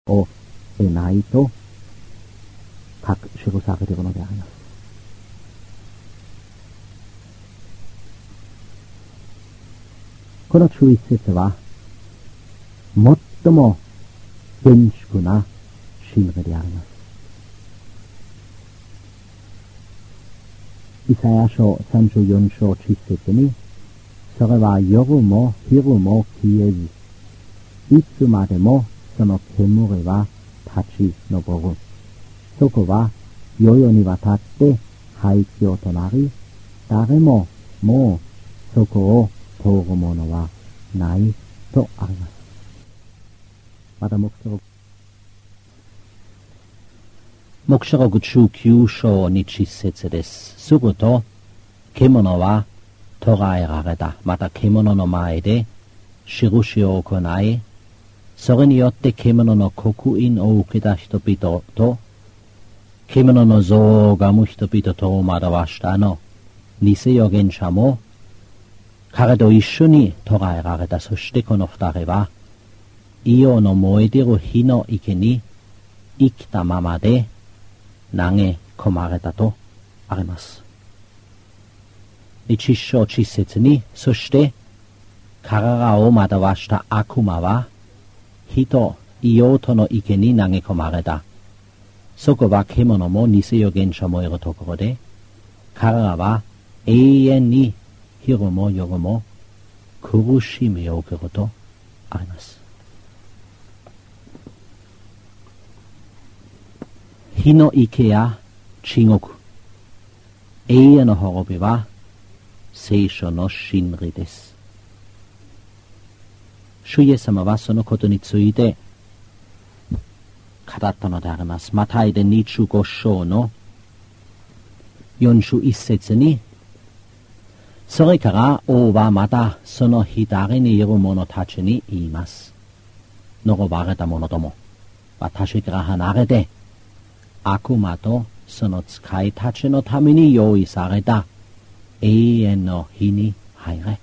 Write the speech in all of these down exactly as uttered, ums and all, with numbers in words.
を得ないと書く記されているのであります。このじゅういち節は最も厳粛な真理であります。イサヤ書さんじゅうよん章じゅっ節に、それは夜も昼も消えず、いつまでもその煙は立ち上る。そこは世々にわたって廃墟となり、誰ももうそこを通るものはないとあります。また黙示録黙示録じゅうきゅう章にじゅっ節です。すると獣は捕らえられた。また獣の前で印を行い、それによって獣の刻印を受けた人々と獣の像を拝む人々とを惑わしたあの偽預言者も彼と一緒に捕らえられた。そしてこの二人はイオの燃えている火の池に生きたままで投げ込まれたとあります。一章一節に、そして彼らを惑わした悪魔は火と硫黄との池に投げ込まれた。そこは獣も偽預言者もいるところで、彼らは永遠に昼も夜も苦しみを受けるとあります。火の池や地獄、永遠の滅びは聖書の真理です。主イエス様はそのことについて語ったのであります。マタイでにじゅうご章のよんじゅういち節に、それから王はまたその左にいる者たちに言います。呪われた者ども、私から離れて悪魔とその使いたちのために用意された永遠の火に入れ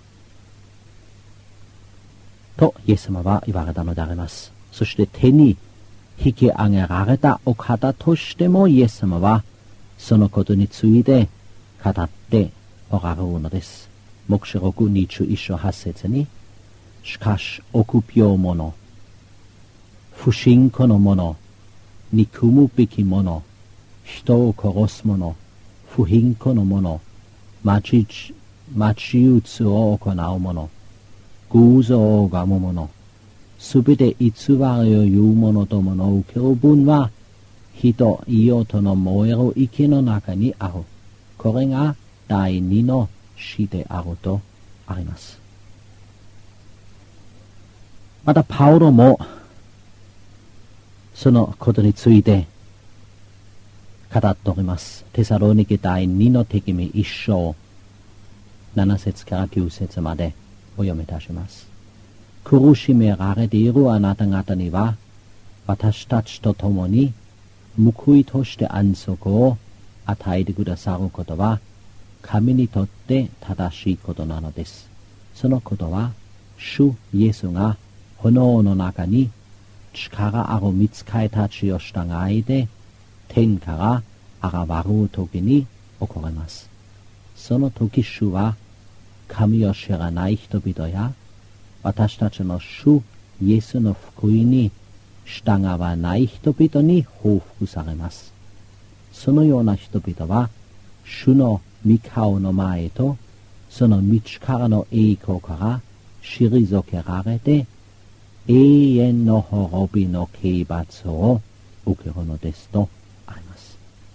とイエス様は言われたのであります。そして手に引き上げられたお方としてもイエス様はそのことについて語っておられるのです。黙示録にじゅういち章はち節に、しかし臆病者、不信仰の者、憎むべき者、人を殺す者、不貧困の者、町打つを行う者、偶像を拝む者、すべて偽りを言う者どもの受ける分は火と硫黄との燃える池の中にある。これが第二の死であるとあります。またパウロもそのことについて語っております。テサロニケ第二の手紙一章七節から九節までお読みいたします。苦しめられているあなた方には私たちと共に報いとして安息を与えてくださることは神にとって正しいことなのです。そのことは主イエスが炎の中に力ある御使いたちを従いで天から現れる時に起こります。その時主は神を知らない人々や私たちの主イエスの福音に従わない人々に報復されます。そのような人々は主の御顔の前とその道からの栄光から退けられて永遠の滅びの刑罰を受けるのですとあります。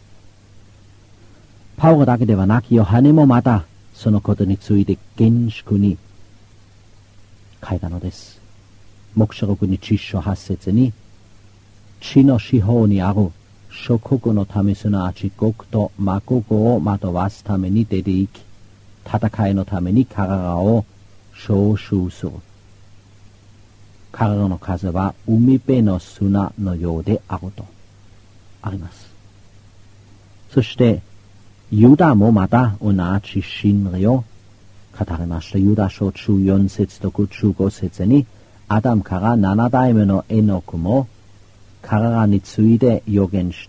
パウロだけではなくヨハネもまたそのことについて厳粛に書いたのです。黙示録にじゅう章はち節に、地の四方にある諸国のためすなわち国と魔国を惑わすために出て行き、戦いのために彼らを召集する。彼らの数は海辺の砂のようであるとあります。そしてユダもまた同じ真理を語りました。ユダ書じゅうよん節とじゅうご節に、アダムから七代目のエノクも体について予言して、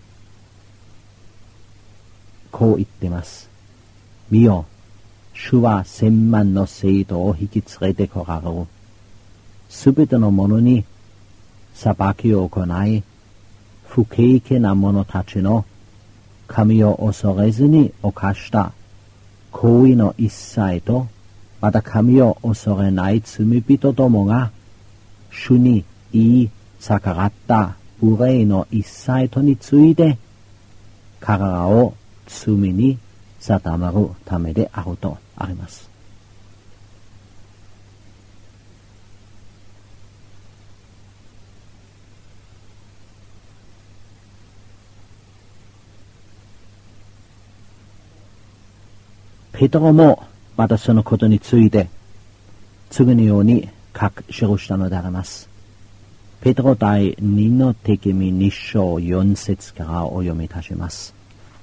こう言ってます。見よ、主は千万の生徒を引き連れてこられる。すべてのものに裁きを行い、不敬虔な者たちの神を恐れずに犯した行為の一切と、また神を恐れない罪人どもが、主に言い逆らった無礼の一切とについて、彼らを罪に定めるためであるとあります。ペテロもまたそのことについて次のように書き記したのであります。ペテロ第二の手紙二章四節からお読みいたします。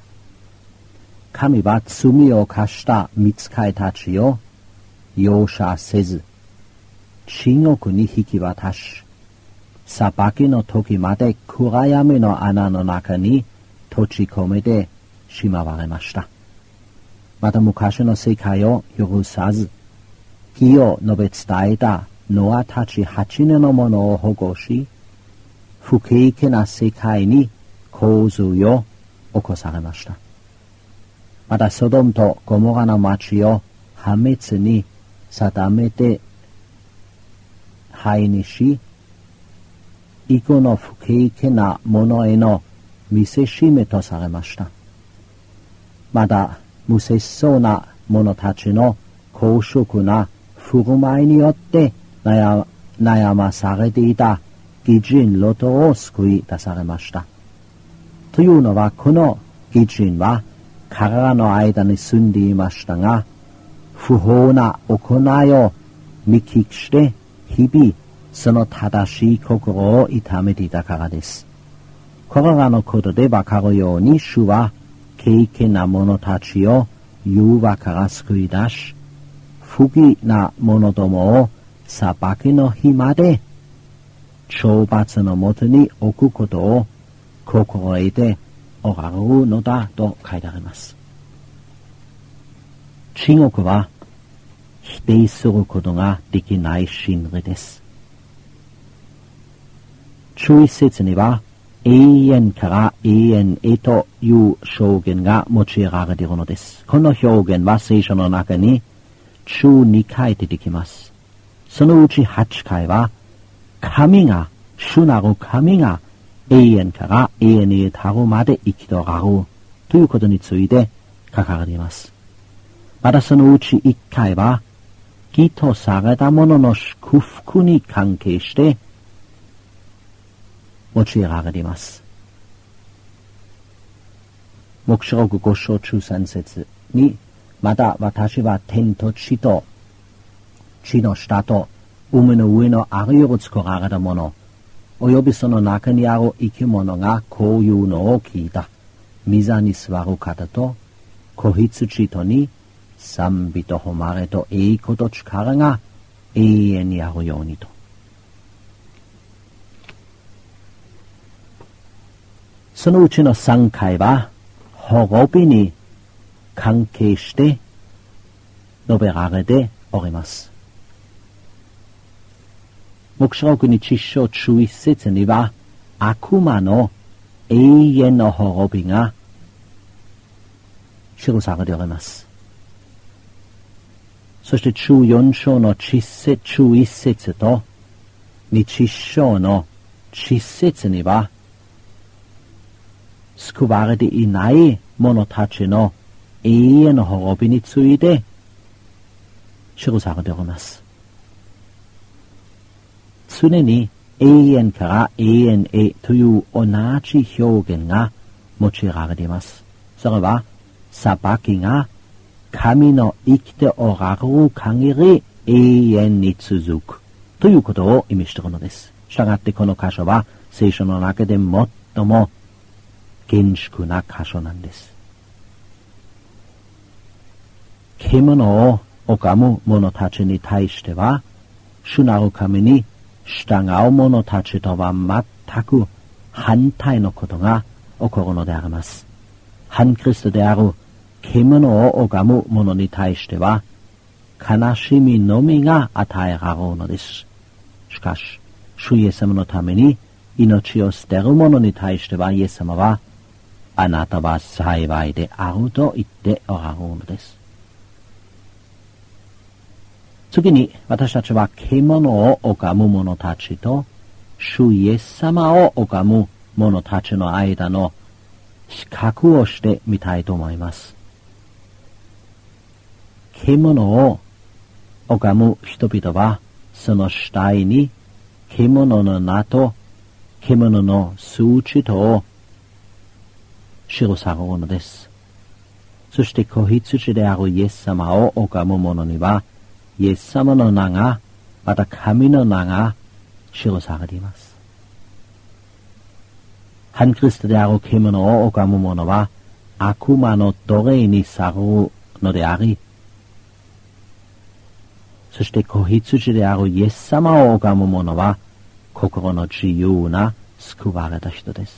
神は罪を犯した御使いたちを容赦せず、地獄に引き渡し、裁きの時まで暗闇の穴の中に閉じ込めてしまわれました。また昔の世界を許さず、義を述べ伝えたノアたち八人の者を保護し、不敬虔な世界に洪水を起こされました。またソドムとゴモラの町を破滅に定めて灰にし、以後の不敬虔な者への見せしめとされました。また無節操な者たちの高粛な振る舞いによって悩、悩まされていた義人ロトを救い出されました。というのは、この義人は彼らの間に住んでいましたが、不法な行いを見聞きして日々その正しい心を痛めていたからです。これらのことでわかるように、主は敬虔な者たちを誘惑から救い出し、不義な者どもを裁きの日まで懲罰のもとに置くことを心得ておられるのだと書いてあります。地獄は否定することができない真理です。注意節には、永遠から永遠へという表現が用いられているのです。この表現は聖書の中にじゅうにかい出てきます。そのうちはちかいは、神が、主なる神が永遠から永遠へたるまで生きとらるということについて書かれています。またそのうちいっかいは、義とされた者の祝福に関係して用いられています。黙示録ご章じゅうさん節に、また私は天と地と地の下と海の上のあらゆる作られたもの、およびその中にある生き物がこういうのを聞いた。御座に座る方と子羊とに賛美と誉れと栄光と力が永遠にあるようにと。そのうちのさんかいは滅びに関係して述べられております。黙示録にじゅっ章じゅういち節には、悪魔の永遠の滅びが記されております。そしてじゅうよん章のじゅういち節とにじゅっ章のじゅっ節には、救われていない者たちの永遠の滅びについて記されております。常に永遠から永遠へという同じ表現が用いられています。それは、裁きが神の生きておられる限り永遠に続くということを意味しているのです。したがってこの箇所は聖書の中で最も厳粛な箇所なんです。獣を拝む者たちに対しては、主なる神に従う者たちとはく反対のことが起こるのであります。反キリストである獣を拝む者に対しては、悲しみのみが与えられるのです。しかし、主イエス様のために命を捨てる者に対しては、イエス様は、あなたは幸いであると言っておられるのです。次に、私たちは獣を拝む者たちと、主イエス様を拝む者たちの間の比較をしてみたいと思います。獣を拝む人々は、その死体に獣の名と獣の数値とを記されるのです。そして子羊であるイエス様を拝む者には、イエス様の名が、また神の名が記されています。反キリストである獣を拝む者は、悪魔の奴隷にされるのであり、そして子羊であるイエス様を拝む者は、心の自由な救われた人です。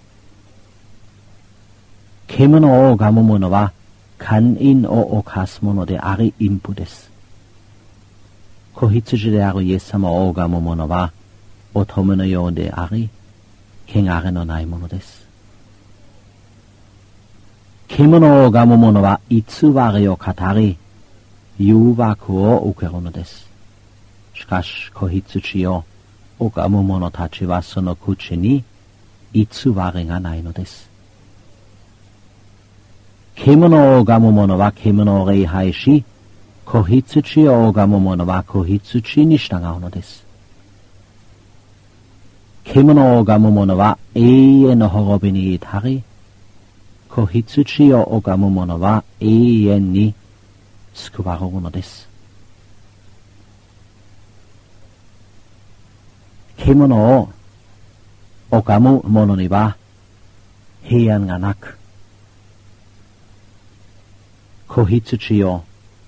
獣を拝む者は、姦淫を犯す者であり、淫婦です。子羊であるイエス様を拝む者は、乙女のようであり、汚れのないものです。獣を拝む者は偽りを語り、誘惑を受けるのです。しかし、子羊を拝む者たちはその口に偽りがないのです。獣を拝む者は獣を礼拝し、子羊を拝む者は子羊に従うのです。獣を拝む者は永遠の滅びに至り、子羊を拝む者は永遠に救われるのです。獣を拝む者には平安がなく、子羊を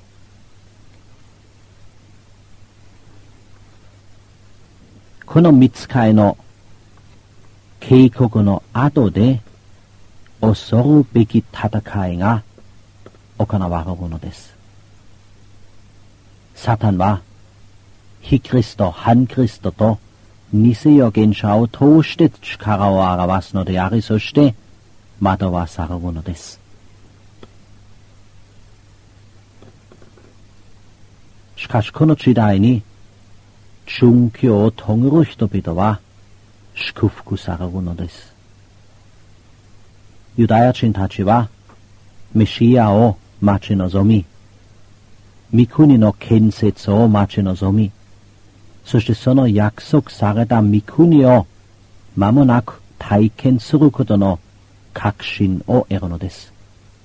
この御使いの警告の後で恐るべき戦いが行われるのです。サタンは非キリスト、反キリストと偽預言者を通して力を表すのであり、そして惑わされるのです。しかしこの時代に殉教を遂げる人々は祝福されるのです。ユダヤ人たちはメシアを待ち望み、御国の建設を待ち望み、そしてその約束された御国を間もなく体験することの確信を得るのです。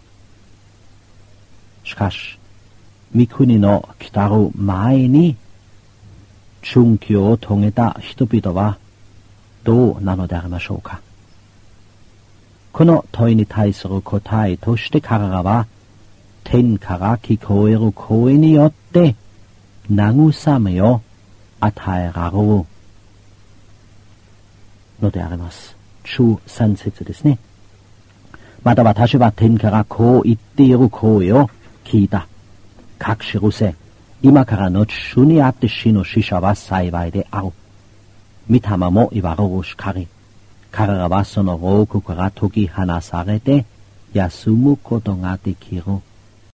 しかし、御国の来たる前に殉教を遂げた人々はどうなのでありましょうか。この問いに対する答えとして彼らは天から聞こえる声によって慰めを与えられるのであります。中三節ですね。また私は天からこう言っている声を聞いた。かくしるせ、今から後主にあって死ぬ死者は幸いである。御霊も言われるしかり。彼らはその牢獄から解き放されて休むことができる。